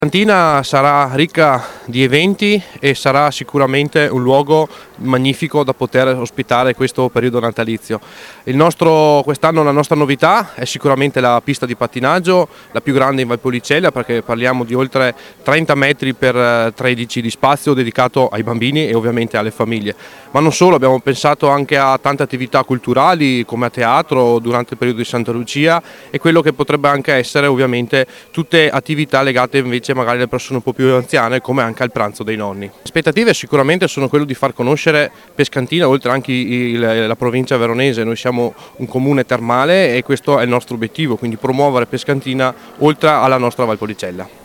Pescantina sarà ricca di eventi e sarà sicuramente un luogo magnifico da poter ospitare questo periodo natalizio. Quest'anno la nostra novità è sicuramente la pista di pattinaggio, la più grande in Valpolicella, perché parliamo di oltre 30 metri per 13 di spazio dedicato ai bambini e ovviamente alle famiglie. Ma non solo, abbiamo pensato anche a tante attività culturali come a teatro durante il periodo di Santa Lucia e quello che potrebbe anche essere ovviamente tutte attività legate invece magari alle persone un po' più anziane, come anche al pranzo dei nonni. Le aspettative sicuramente sono quelle di far conoscere Pescantina oltre anche la provincia veronese. Noi siamo un comune termale e questo è il nostro obiettivo, quindi promuovere Pescantina oltre alla nostra Valpolicella.